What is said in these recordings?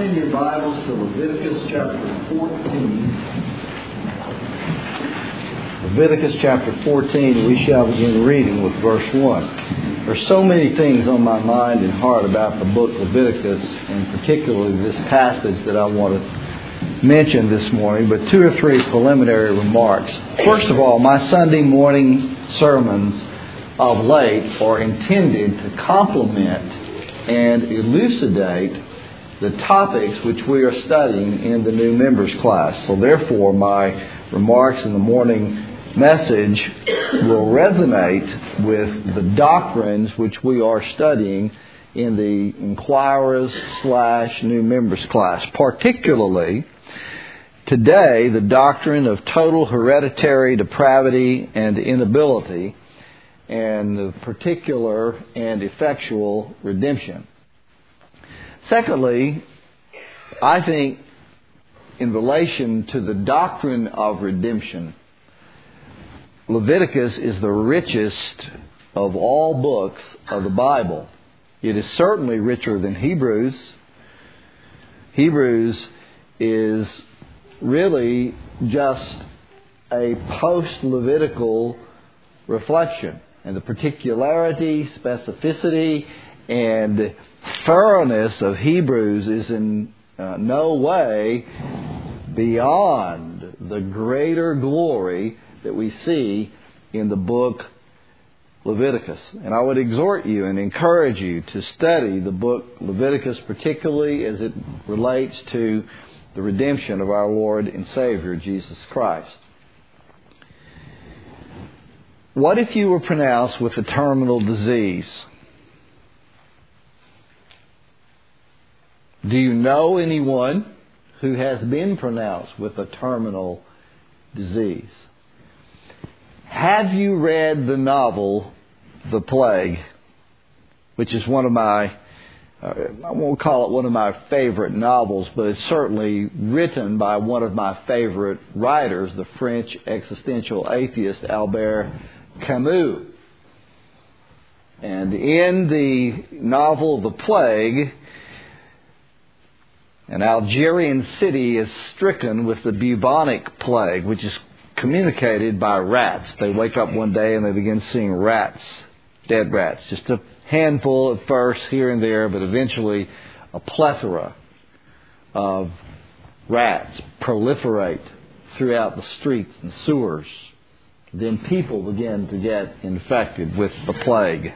in your Bibles to Leviticus chapter 14. Leviticus chapter 14, we shall begin reading with verse 1. There's so many things on my mind and heart about the book Leviticus, and particularly this passage that I want to mention this morning, but two or three preliminary remarks. First of all, my Sunday morning sermons of late are intended to complement and elucidate the topics which we are studying in the new members class. So therefore, my remarks in the morning message will resonate with the doctrines which we are studying in the Inquirers/New Members class. Particularly, today, the doctrine of total hereditary depravity and inability, and the particular and effectual redemption. Secondly, I think in relation to the doctrine of redemption, Leviticus is the richest of all books of the Bible. It is certainly richer than Hebrews. Hebrews is really just a post-Levitical reflection. And the particularity, specificity, and thoroughness of Hebrews is in no way beyond the greater glory that we see in the book Leviticus. And I would exhort you and encourage you to study the book Leviticus, particularly as it relates to the redemption of our Lord and Savior, Jesus Christ. What if you were pronounced with a terminal disease? Do you know anyone who has been pronounced with a terminal disease? Have you read the novel The Plague, which is one of my, I won't call it one of my favorite novels, but it's certainly written by one of my favorite writers, the French existential atheist Albert Camus. And in the novel The Plague, an Algerian city is stricken with the bubonic plague, which is communicated by rats. They wake up one day and they begin seeing rats, dead rats. Just a handful at first, here and there, but eventually a plethora of rats proliferate throughout the streets and sewers. Then people begin to get infected with the plague.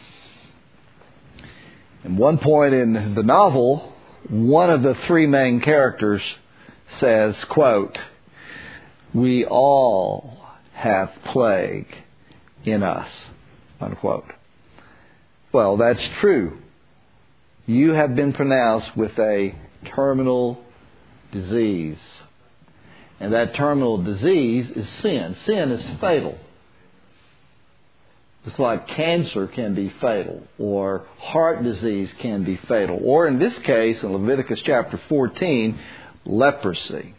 At one point in the novel, one of the three main characters says, quote, "We all have plague in us," unquote. Well, that's true. You have been pronounced with a terminal disease. And that terminal disease is sin. Sin is fatal. Just like cancer can be fatal, or heart disease can be fatal, or in this case, in Leviticus chapter 14, leprosy.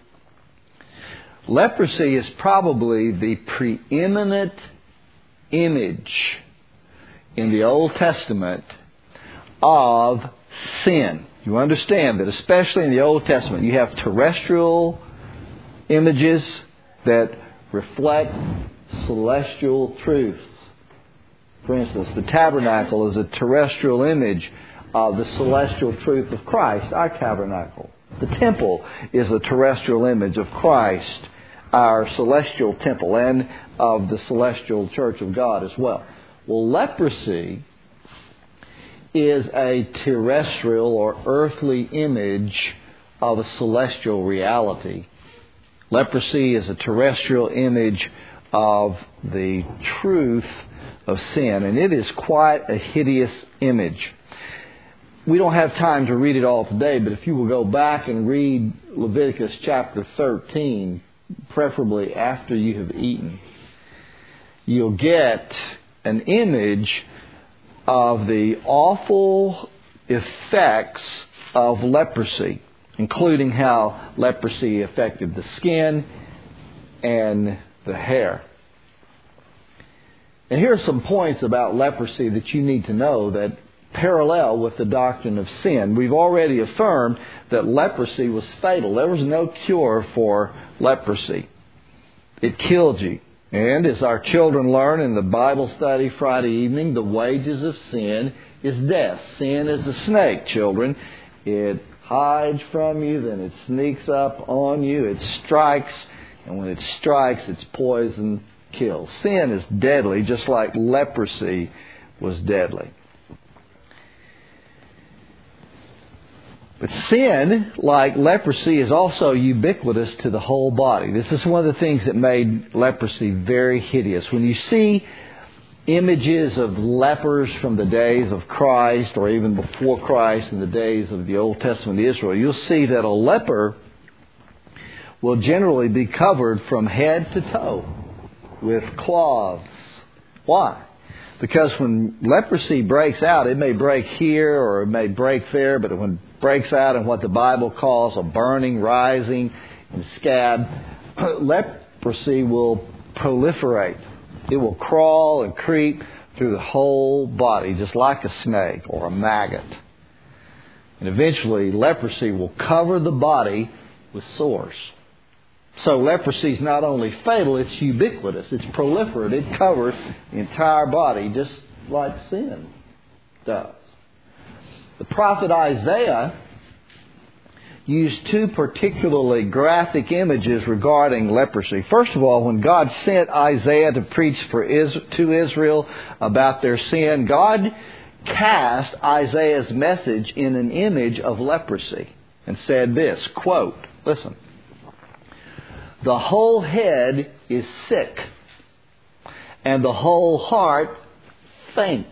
Leprosy is probably the preeminent image in the Old Testament of sin. You understand that, especially in the Old Testament, you have terrestrial images that reflect celestial truths. For instance, the tabernacle is a terrestrial image of the celestial truth of Christ, our tabernacle. The temple is a terrestrial image of Christ, our celestial temple, and of the celestial church of God as well. Well, leprosy is a terrestrial or earthly image of a celestial reality. Leprosy is a terrestrial image of the truth of sin, and it is quite a hideous image. We don't have time to read it all today, but if you will go back and read Leviticus chapter 13, preferably after you have eaten, you'll get an image of the awful effects of leprosy, including how leprosy affected the skin and the hair. And here are some points about leprosy that you need to know that parallel with the doctrine of sin. We've already affirmed that leprosy was fatal. There was no cure for leprosy. It killed you. And as our children learn in the Bible study Friday evening, the wages of sin is death. Sin is a snake, children. It hides from you, then it sneaks up on you, it strikes, and when it strikes, its poison kills. Sin is deadly, just like leprosy was deadly. But sin, like leprosy, is also ubiquitous to the whole body. This is one of the things that made leprosy very hideous. When you see images of lepers from the days of Christ, or even before Christ in the days of the Old Testament Israel, you'll see that a leper will generally be covered from head to toe with cloths. Why? Because when leprosy breaks out, it may break here or it may break there, but when it breaks out in what the Bible calls a burning, rising, and scab, leprosy will proliferate. It will crawl and creep through the whole body, just like a snake or a maggot. And eventually, leprosy will cover the body with sores. So leprosy is not only fatal, it's ubiquitous. It's proliferate. It covers the entire body, just like sin does. The prophet Isaiah used two particularly graphic images regarding leprosy. First of all, when God sent Isaiah to preach to Israel about their sin, God cast Isaiah's message in an image of leprosy and said this, quote, listen, "The whole head is sick, and the whole heart faint.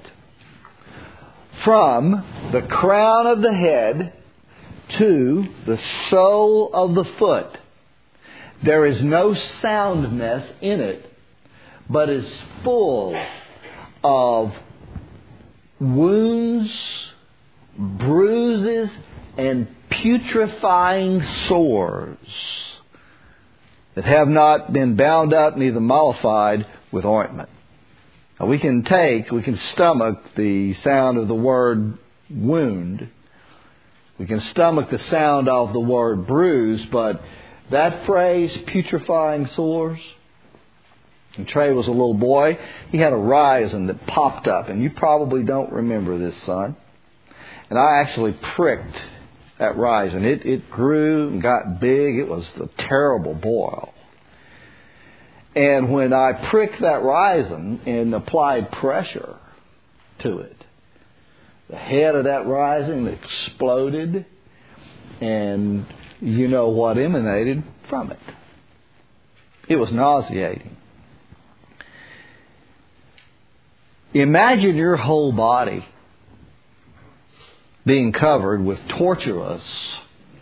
From the crown of the head to the sole of the foot, there is no soundness in it, but is full of wounds, bruises, and putrefying sores that have not been bound up, neither mollified with ointment." Now we can stomach the sound of the word wound. We can stomach the sound of the word bruise, but that phrase, putrefying sores, when Trey was a little boy, he had a rhizome that popped up, and you probably don't remember this, son. And I actually pricked that rhizome. It grew and got big. It was a terrible boil. And when I pricked that rhizome and applied pressure to it, the head of that rhizome exploded, and you know what emanated from it. It was nauseating. Imagine your whole body being covered with torturous,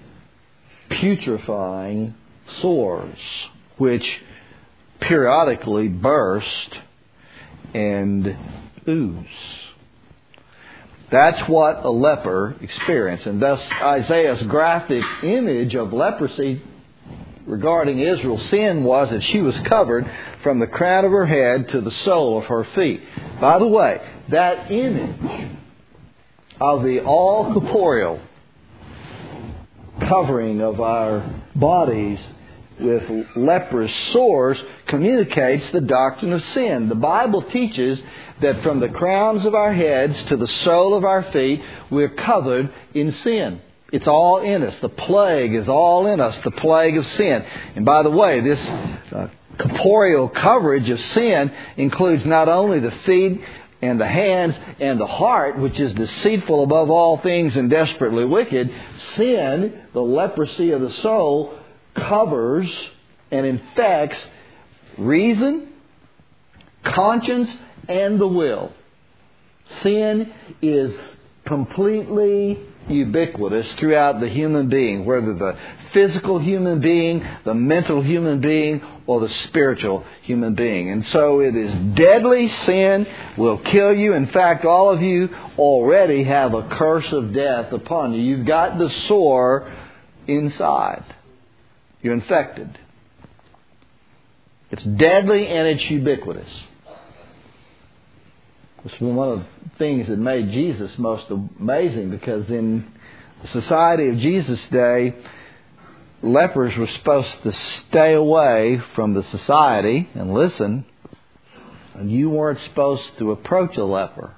putrefying sores, which periodically burst and ooze. That's what a leper experienced. And thus Isaiah's graphic image of leprosy regarding Israel's sin was that she was covered from the crown of her head to the sole of her feet. By the way, that image of the all-corporeal covering of our bodies with leprous sores communicates the doctrine of sin. The Bible teaches that from the crowns of our heads to the sole of our feet, we're covered in sin. It's all in us. The plague is all in us, the plague of sin. And by the way, this corporeal coverage of sin includes not only the feet and the hands and the heart, which is deceitful above all things and desperately wicked. Sin, the leprosy of the soul, covers and infects reason, conscience, and the will. Sin is completely ubiquitous throughout the human being, whether the physical human being, the mental human being, or the spiritual human being. And so it is deadly. Sin will kill you. In fact, all of you already have a curse of death upon you. You've got the sore inside. You're infected. It's deadly and it's ubiquitous. It's one of the things that made Jesus most amazing, because in the society of Jesus' day, lepers were supposed to stay away from the society and listen, and you weren't supposed to approach a leper.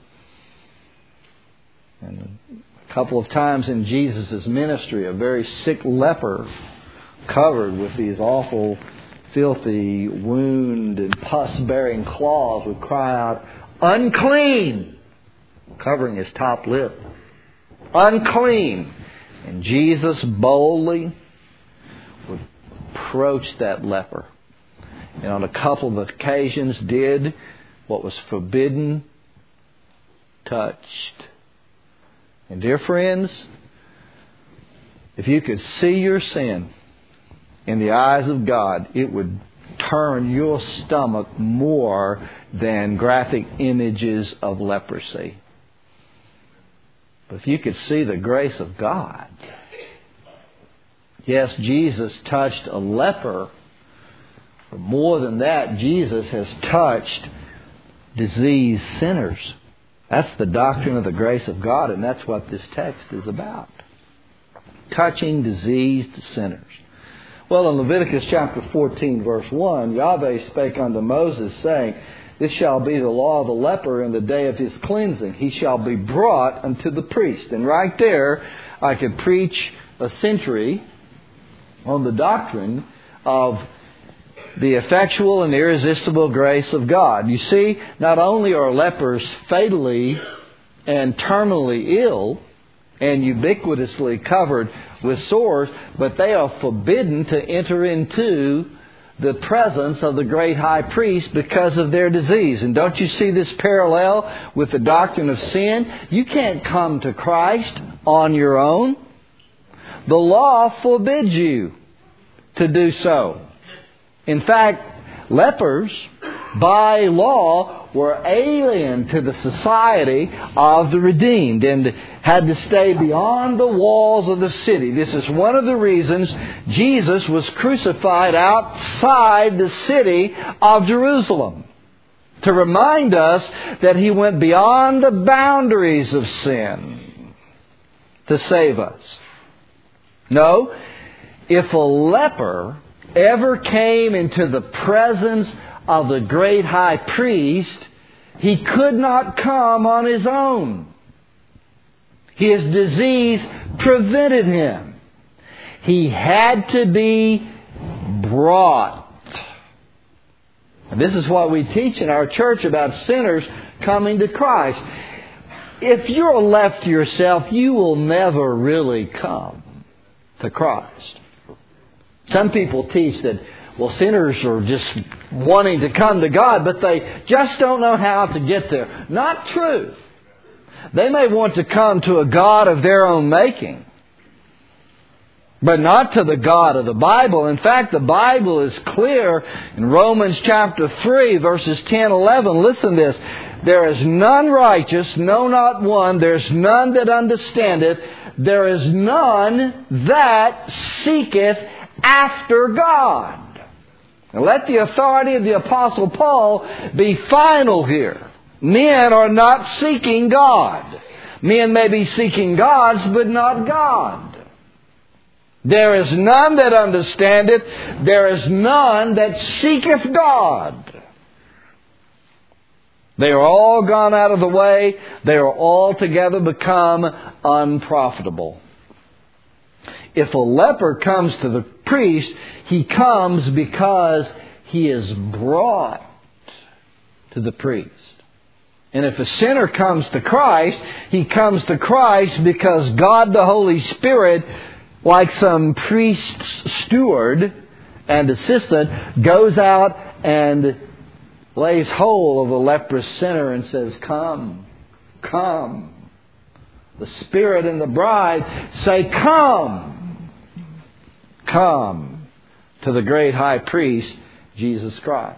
And a couple of times in Jesus' ministry, a very sick leper covered with these awful, filthy, wound and pus-bearing claws would cry out, "Unclean!" covering his top lip. Unclean! And Jesus boldly would approach that leper. And on a couple of occasions did what was forbidden, touched. And dear friends, if you could see your sin in the eyes of God, it would turn your stomach more than graphic images of leprosy. But if you could see the grace of God, yes, Jesus touched a leper, but more than that, Jesus has touched diseased sinners. That's the doctrine of the grace of God, and that's what this text is about. Touching diseased sinners. Well, in Leviticus chapter 14, verse 1, Yahweh spake unto Moses, saying, "This shall be the law of the leper in the day of his cleansing. He shall be brought unto the priest." And right there, I could preach a century on the doctrine of the effectual and irresistible grace of God. You see, not only are lepers fatally and terminally ill and ubiquitously covered with sores, but they are forbidden to enter into the presence of the great high priest because of their disease. And don't you see this parallel with the doctrine of sin? You can't come to Christ on your own. The law forbids you to do so. In fact, lepers, by law, were alien to the society of the redeemed and had to stay beyond the walls of the city. This is one of the reasons Jesus was crucified outside the city of Jerusalem, to remind us that He went beyond the boundaries of sin to save us. No, if a leper ever came into the presence of the great high priest, he could not come on his own. His disease prevented him. He had to be brought. And this is what we teach in our church about sinners coming to Christ. If you're left to yourself, you will never really come to Christ. Some people teach that, well, sinners are just wanting to come to God, but they just don't know how to get there. Not true. They may want to come to a God of their own making, but not to the God of the Bible. In fact, the Bible is clear in Romans chapter 3, verses 10, 11. Listen to this. "There is none righteous, no, not one. There's none that understandeth. There is none that seeketh after God." Now let the authority of the Apostle Paul be final here. Men are not seeking God. Men may be seeking gods, but not God. There is none that understandeth. There is none that seeketh God. They are all gone out of the way. They are altogether become unprofitable. If a leper comes to the priest, he comes because he is brought to the priest. And if a sinner comes to Christ, he comes to Christ because God the Holy Spirit, like some priest's steward and assistant, goes out and lays hold of a leprous sinner and says, "Come, come." The Spirit and the bride say, "Come. Come to the great high priest, Jesus Christ."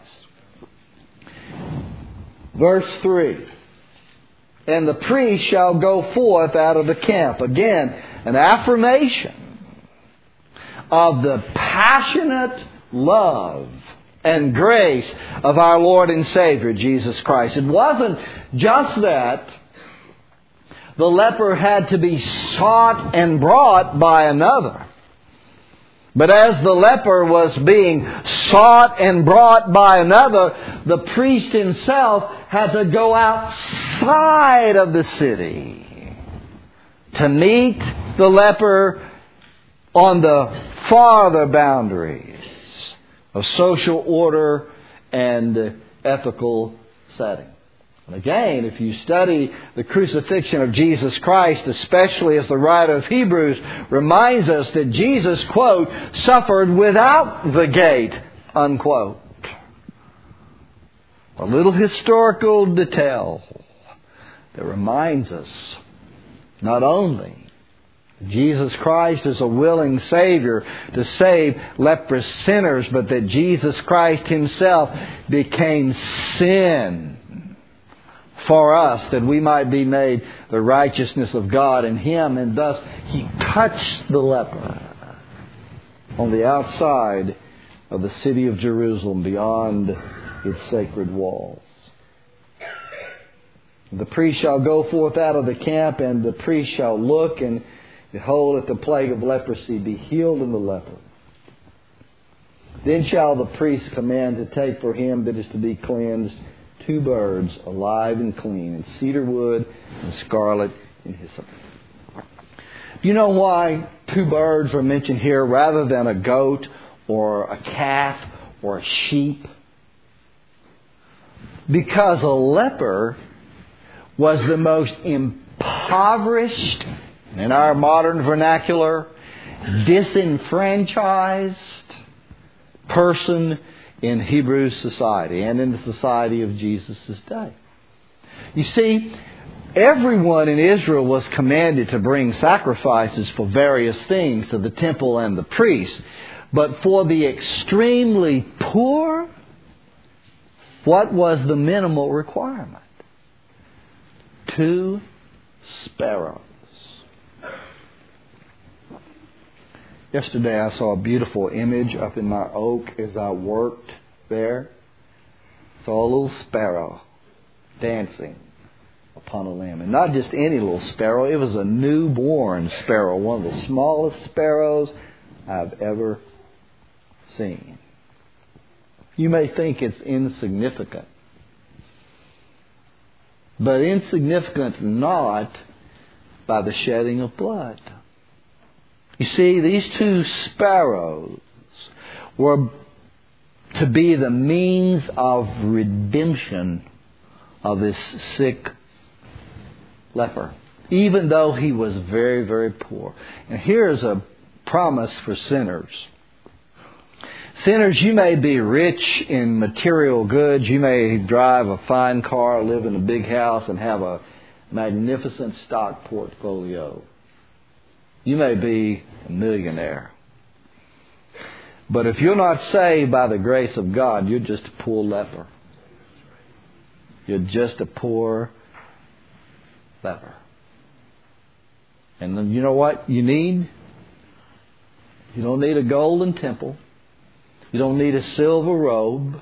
Verse 3. "And the priest shall go forth out of the camp." Again, an affirmation of the passionate love and grace of our Lord and Savior, Jesus Christ. It wasn't just that the leper had to be sought and brought by another. But as the leper was being sought and brought by another, the priest himself had to go outside of the city to meet the leper on the farther boundaries of social order and ethical setting. And again, if you study the crucifixion of Jesus Christ, especially as the writer of Hebrews reminds us that Jesus, quote, suffered without the gate, unquote. A little historical detail that reminds us not only Jesus Christ is a willing Savior to save leprous sinners, but that Jesus Christ Himself became sin for us, that we might be made the righteousness of God in Him. And thus He touched the leper on the outside of the city of Jerusalem, beyond its sacred walls. The priest shall go forth out of the camp, and the priest shall look, and behold, if the plague of leprosy be healed in the leper, then shall the priest command to take for him that is to be cleansed 2 birds, alive and clean, and cedar wood and scarlet and hyssop. Do you know why 2 birds are mentioned here rather than a goat or a calf or a sheep? Because a leper was the most impoverished, in our modern vernacular, disenfranchised person in Hebrew society and in the society of Jesus' day. You see, everyone in Israel was commanded to bring sacrifices for various things to the temple and the priests. But for the extremely poor, what was the minimal requirement? 2 sparrows. Yesterday I saw a beautiful image up in my oak as I worked there. Saw a little sparrow dancing upon a limb. And not just any little sparrow, it was a newborn sparrow, one of the smallest sparrows I've ever seen. You may think it's insignificant, but insignificant not by the shedding of blood. You see, these 2 sparrows were to be the means of redemption of this sick leper, even though he was very, very poor. And here's a promise for sinners. Sinners, you may be rich in material goods. You may drive a fine car, live in a big house, and have a magnificent stock portfolio. You may be a millionaire. But if you're not saved by the grace of God, you're just a poor leper. You're just a poor leper. And then you know what you need? You don't need a golden temple. You don't need a silver robe.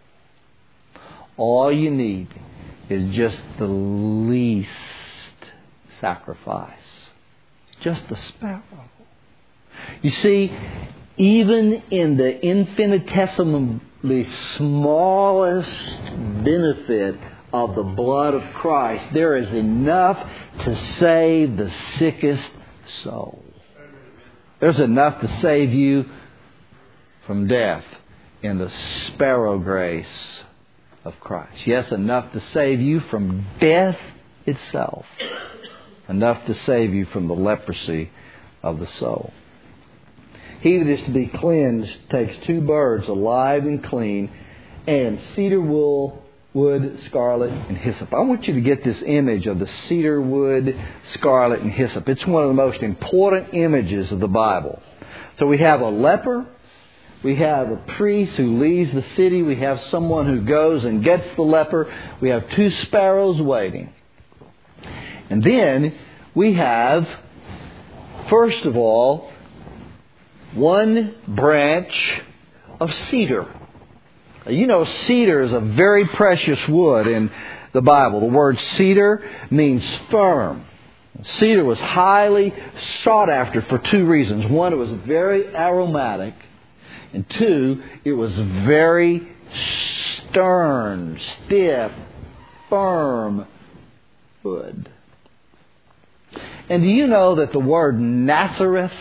All you need is just the least sacrifice. Just a sparrow. You see, even in the infinitesimally smallest benefit of the blood of Christ, there is enough to save the sickest soul. There's enough to save you from death in the sparrow grace of Christ. Yes, enough to save you from death itself. Enough to save you from the leprosy of the soul. He that is to be cleansed takes 2 birds, alive and clean, and cedar wood, scarlet, and hyssop. I want you to get this image of the cedar wood, scarlet, and hyssop. It's one of the most important images of the Bible. So we have a leper. We have a priest who leaves the city. We have someone who goes and gets the leper. We have 2 sparrows waiting. And then we have, first of all, 1 branch of cedar. You know, cedar is a very precious wood in the Bible. The word cedar means firm. Cedar was highly sought after for two reasons. One, it was very aromatic. And two, it was very stern, stiff, firm wood. And do you know that the word Nazareth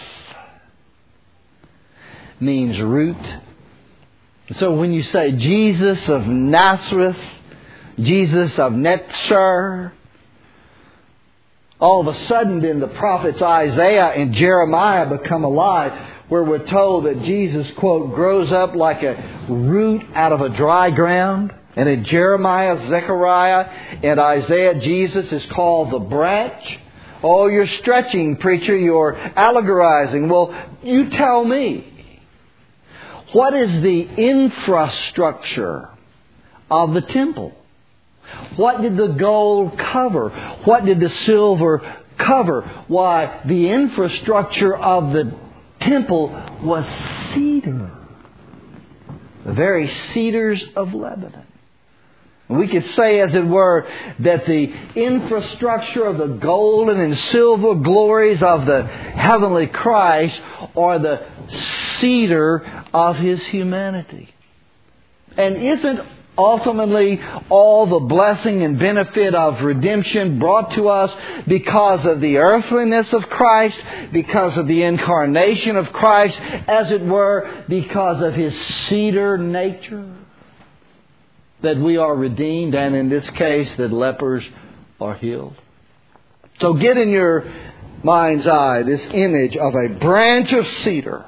means root? So when you say Jesus of Nazareth, Jesus of Netzar, all of a sudden then the prophets Isaiah and Jeremiah become alive, where we're told that Jesus, quote, grows up like a root out of a dry ground. And in Jeremiah, Zechariah, and Isaiah, Jesus is called the branch. Oh, you're stretching, preacher. You're allegorizing. Well, you tell me. What is the infrastructure of the temple? What did the gold cover? What did the silver cover? Why, the infrastructure of the temple was cedar. The very cedars of Lebanon. We could say, as it were, that the infrastructure of the golden and silver glories of the heavenly Christ are the cedar of His humanity. And isn't ultimately all the blessing and benefit of redemption brought to us because of the earthliness of Christ, because of the incarnation of Christ, as it were, because of His cedar nature? That we are redeemed, and in this case, that lepers are healed. So get in your mind's eye this image of a branch of cedar,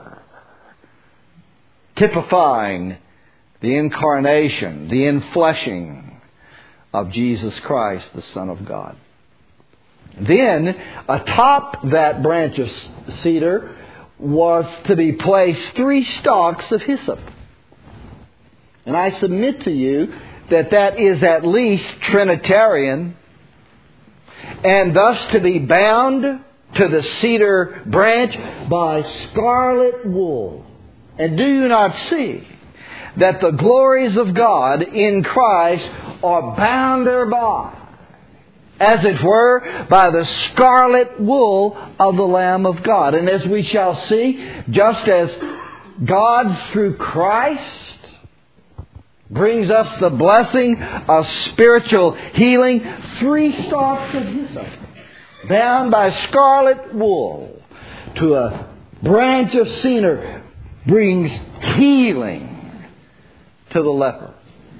typifying the incarnation, the infleshing of Jesus Christ, the Son of God. Then, atop that branch of cedar was to be placed 3 stalks of hyssop. And I submit to you that that is at least Trinitarian, and thus to be bound to the cedar branch by scarlet wool. And do you not see that the glories of God in Christ are bound thereby, as it were, by the scarlet wool of the Lamb of God? And as we shall see, just as God through Christ brings us the blessing of spiritual healing, 3 stalks of hyssop, bound by scarlet wool to a branch of cedar, brings healing to the leper.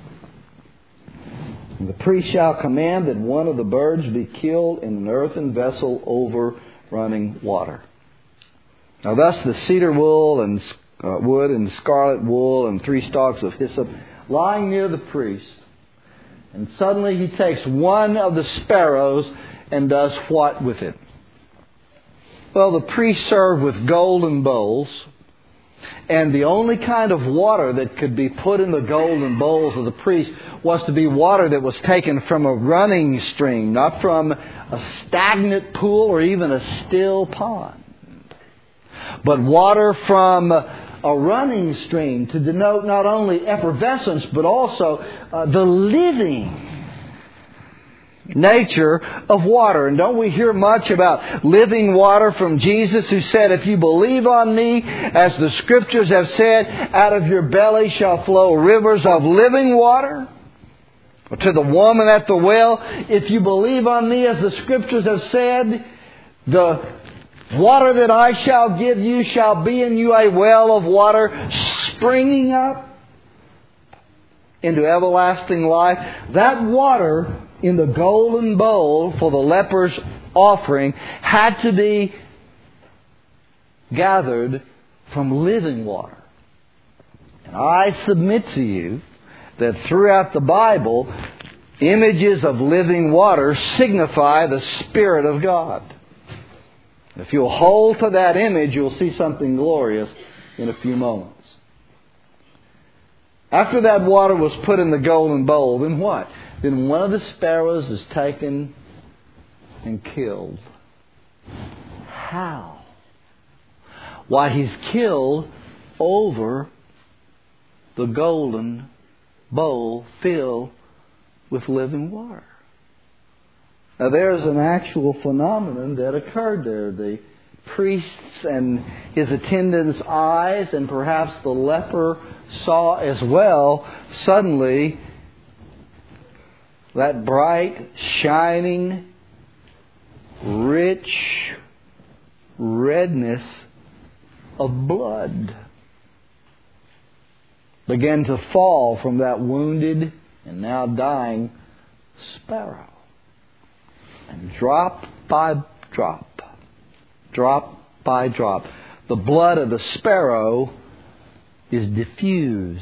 And the priest shall command that one of the birds be killed in an earthen vessel over running water. Now thus the cedar wool and wood and scarlet wool and 3 stalks of hyssop lying near the priest. And suddenly he takes one of the sparrows and does what with it? Well, the priest served with golden bowls. And the only kind of water that could be put in the golden bowls of the priest was to be water that was taken from a running stream, not from a stagnant pool or even a still pond, but water from a running stream to denote not only effervescence but also the living nature of water. And don't we hear much about living water from Jesus, who said, if you believe on me, as the Scriptures have said, out of your belly shall flow rivers of living water? Or to the woman at the well, if you believe on me, as the Scriptures have said, the water that I shall give you shall be in you a well of water springing up into everlasting life. That water in the golden bowl for the leper's offering had to be gathered from living water. And I submit to you that throughout the Bible, images of living water signify the Spirit of God. If you'll hold to that image, you'll see something glorious in a few moments. After that water was put in the golden bowl, then what? Then one of the sparrows is taken and killed. How? Why, he's killed over the golden bowl filled with living water. Now there's an actual phenomenon that occurred there. The priest's and his attendants' eyes, and perhaps the leper saw as well, suddenly that bright, shining, rich redness of blood began to fall from that wounded and now dying sparrow. And drop by drop, drop by drop, the blood of the sparrow is diffused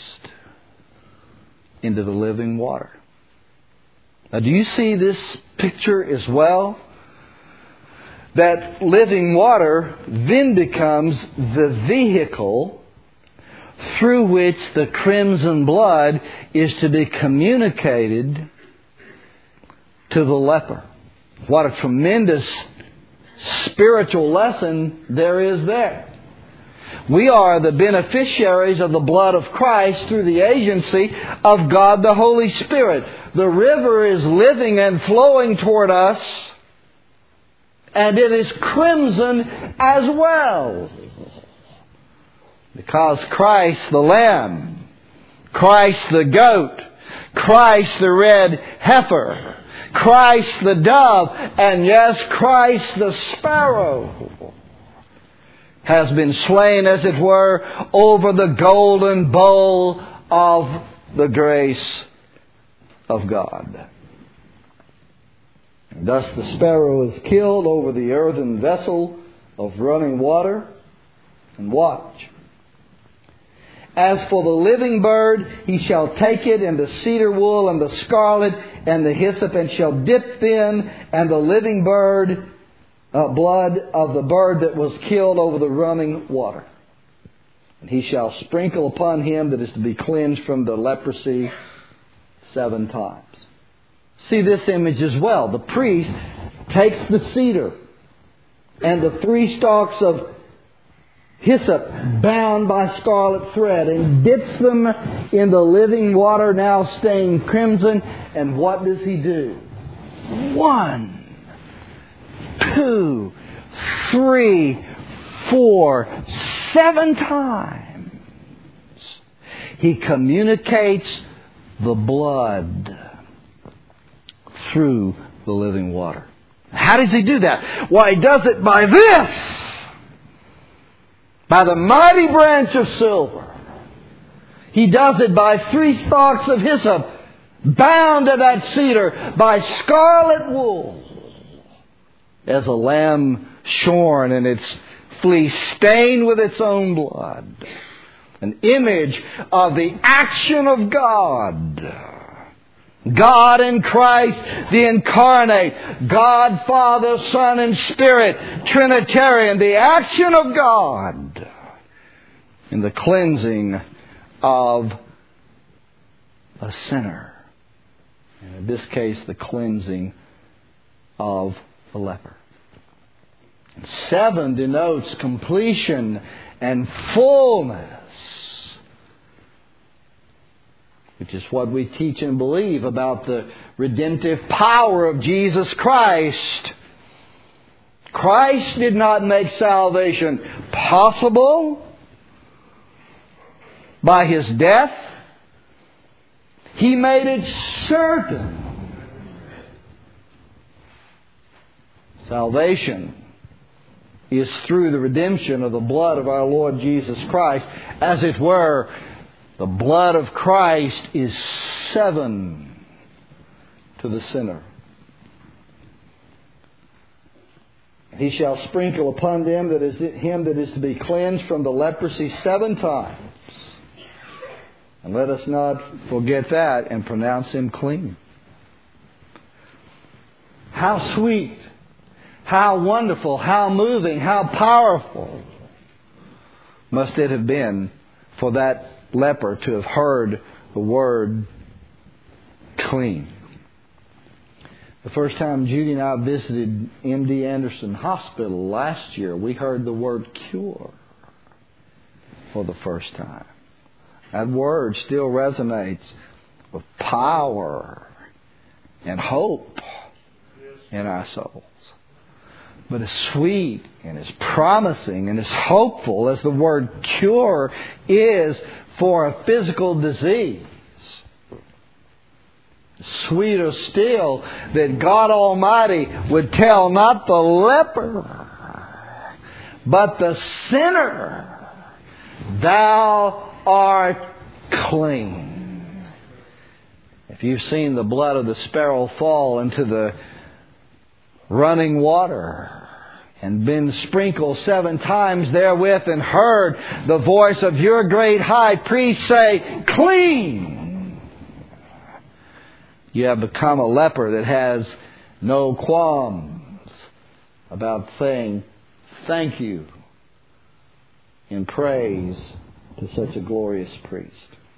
into the living water. Now, do you see this picture as well? That living water then becomes the vehicle through which the crimson blood is to be communicated to the leper. What a tremendous spiritual lesson there is there. We are the beneficiaries of the blood of Christ through the agency of God the Holy Spirit. The river is living and flowing toward us, and it is crimson as well. Because Christ the Lamb, Christ the goat, Christ the red heifer, Christ the dove, and yes, Christ the sparrow has been slain, as it were, over the golden bowl of the grace of God. And thus the sparrow is killed over the earthen vessel of running water. And watch. As for the living bird, he shall take it in the cedar wool and the scarlet and the hyssop, and shall dip them and the living bird, blood of the bird that was killed over the running water. And he shall sprinkle upon him that is to be cleansed from the leprosy 7 times. See this image as well. The priest takes the cedar and the 3 stalks of hyssop bound by scarlet thread and dips them in the living water now stained crimson. And what does he do? 1, 2, 3, 4, 7 times. He communicates the blood through the living water. How does he do that? Well, he does it by this. By the mighty branch of silver. He does it by 3 stalks of hyssop bound to that cedar by scarlet wool, as a lamb shorn and its fleece stained with its own blood. An image of the action of God. God in Christ, the incarnate, God, Father, Son, and Spirit, Trinitarian, the action of God in the cleansing of a sinner. And in this case, the cleansing of the leper. And 7 denotes completion and fullness, which is what we teach and believe about the redemptive power of Jesus Christ. Christ did not make salvation possible by His death. He made it certain. Salvation is through the redemption of the blood of our Lord Jesus Christ. As it were, the blood of Christ is 7 to the sinner. He shall sprinkle upon them that is him that is to be cleansed from the leprosy 7 times. And let us not forget that and pronounce him clean. How sweet, how wonderful, how moving, how powerful must it have been for that leper to have heard the word clean. The first time Judy and I visited MD Anderson Hospital last year, we heard the word cure for the first time. That word still resonates with power and hope in our souls. But as sweet and as promising and as hopeful as the word cure is for a physical disease, sweeter still that God Almighty would tell not the leper, but the sinner, thou art clean. If you've seen the blood of the sparrow fall into the running water and been sprinkled 7 times therewith and heard the voice of your great high priest say, clean, you have become a leper that has no qualms about saying thank you in praise to such a glorious priest.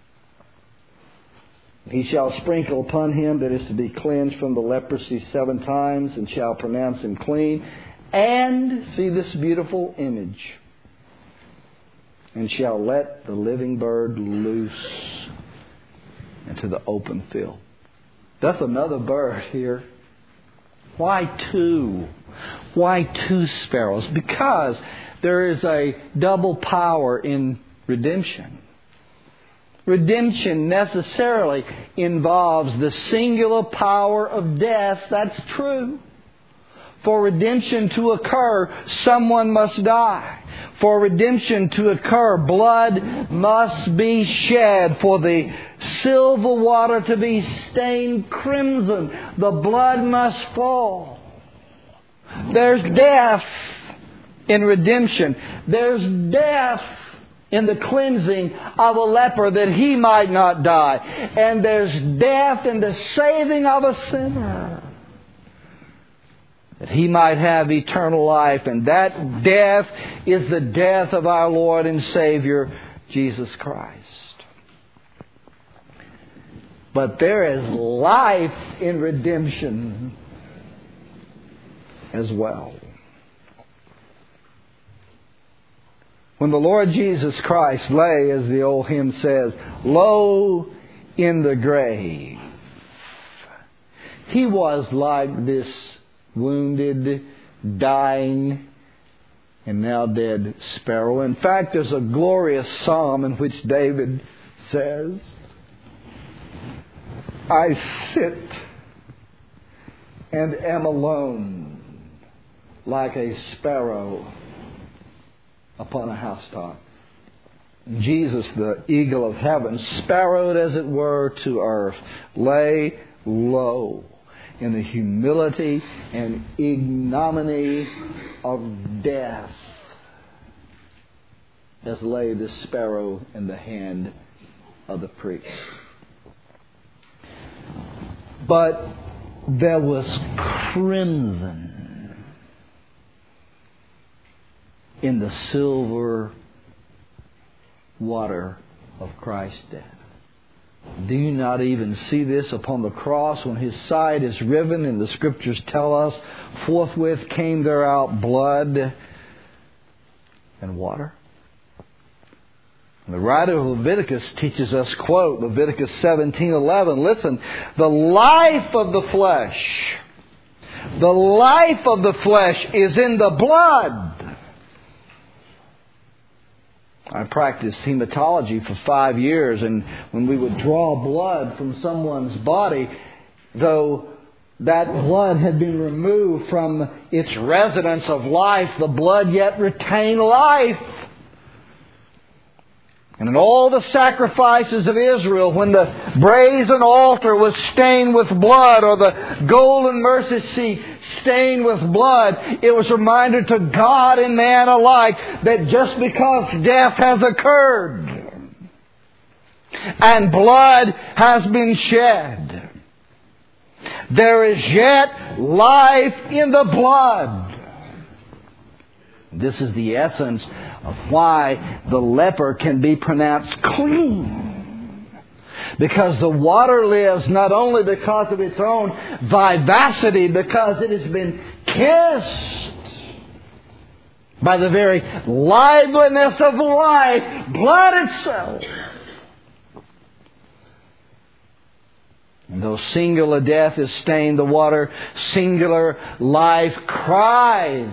He shall sprinkle upon him that is to be cleansed from the leprosy 7 times, and shall pronounce him clean. And, see this beautiful image, and shall let the living bird loose into the open field. That's another bird here. Why 2? Why 2 sparrows? Because there is a double power in redemption. Redemption necessarily involves the singular power of death. That's true. For redemption to occur, someone must die. For redemption to occur, blood must be shed. For the silver water to be stained crimson, the blood must fall. There's death in redemption. There's death in the cleansing of a leper that he might not die. And there's death in the saving of a sinner that he might have eternal life. And that death is the death of our Lord and Savior, Jesus Christ. But there is life in redemption as well. When the Lord Jesus Christ lay, as the old hymn says, low in the grave, He was like this wounded, dying, and now dead sparrow. In fact, there's a glorious psalm in which David says, I sit and am alone like a sparrow upon a housetop. Jesus, the eagle of heaven, sparrowed as it were to earth, lay low in the humility and ignominy of death, as lay the sparrow in the hand of the priest. But there was crimson in the silver water of Christ's death. Do you not even see this upon the cross when His side is riven, and the Scriptures tell us, forthwith came there out blood and water? And the writer of Leviticus teaches us, quote, Leviticus 17:11, listen, the life of the flesh is in the blood. I practiced hematology for 5 years, and when we would draw blood from someone's body, though that blood had been removed from its residence of life, the blood yet retained life. And in all the sacrifices of Israel, when the brazen altar was stained with blood, or the golden mercy seat stained with blood, it was a reminder to God and man alike that just because death has occurred and blood has been shed, there is yet life in the blood. This is the essence of why the leper can be pronounced clean. Because the water lives not only because of its own vivacity, because it has been kissed by the very liveliness of life, blood itself. And though singular death has stained the water, singular life cries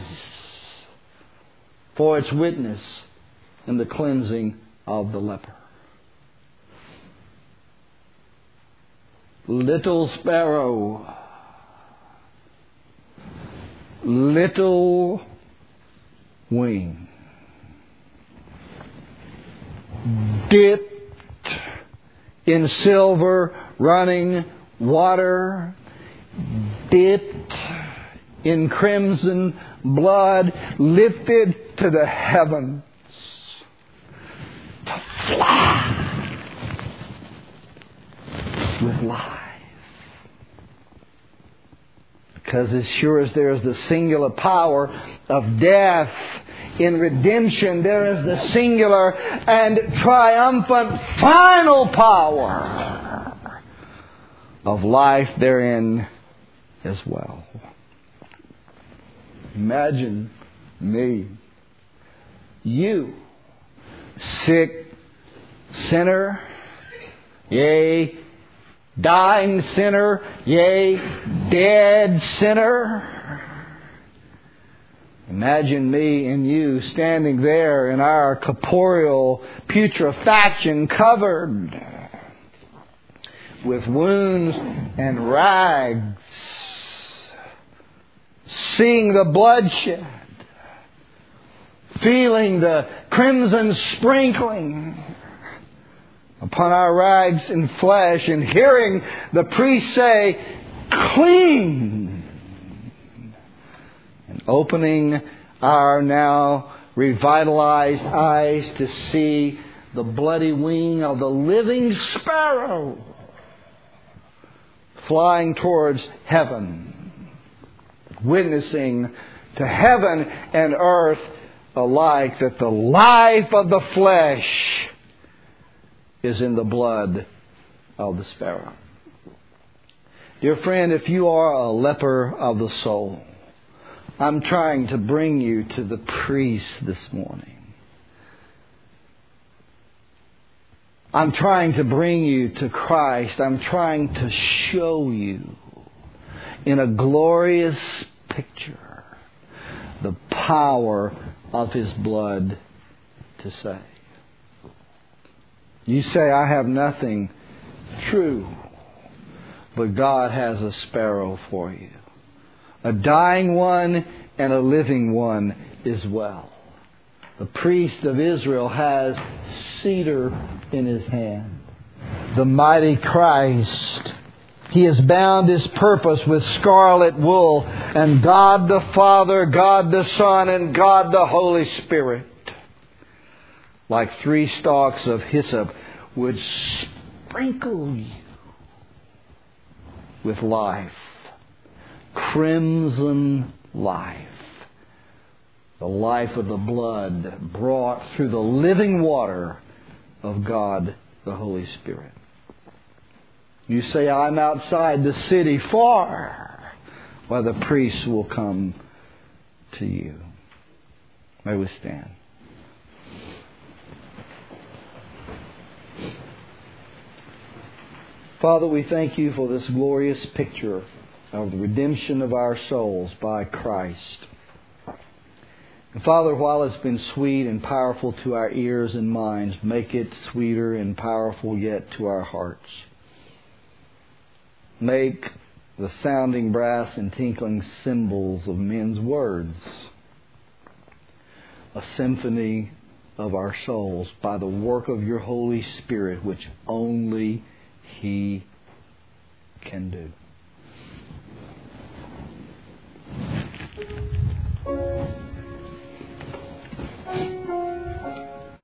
for its witness in the cleansing of the leper. Little sparrow, little wing, dipped in silver running water, dipped in crimson blood, lifted to the heavens to fly with life. Because as sure as there is the singular power of death in redemption, there is the singular and triumphant final power of life therein as well. Imagine me, you, sick sinner, yea, dying sinner, yea, dead sinner. Imagine me and you standing there in our corporeal putrefaction, covered with wounds and rags, seeing the bloodshed, feeling the crimson sprinkling upon our rags and flesh, and hearing the priest say, "Clean," and opening our now revitalized eyes to see the bloody wing of the living sparrow flying towards heaven, witnessing to heaven and earth alike that the life of the flesh is in the blood of the sparrow. Dear friend, if you are a leper of the soul, I'm trying to bring you to the priest this morning. I'm trying to bring you to Christ. I'm trying to show you in a glorious picture the power of His blood to save. You say, "I have nothing." True. But God has a sparrow for you. A dying one and a living one as well. The priest of Israel has cedar in his hand. The mighty Christ, He has bound His purpose with scarlet wool. And God the Father, God the Son, and God the Holy Spirit, like 3 stalks of hyssop, would sprinkle you with life. Crimson life. The life of the blood brought through the living water of God the Holy Spirit. You say, "I'm outside the city far." Well, the priest will come to you. May we stand. Father, we thank You for this glorious picture of the redemption of our souls by Christ. And Father, while it's been sweet and powerful to our ears and minds, make it sweeter and powerful yet to our hearts. Make the sounding brass and tinkling cymbals of men's words a symphony of our souls by the work of Your Holy Spirit, which only He can do.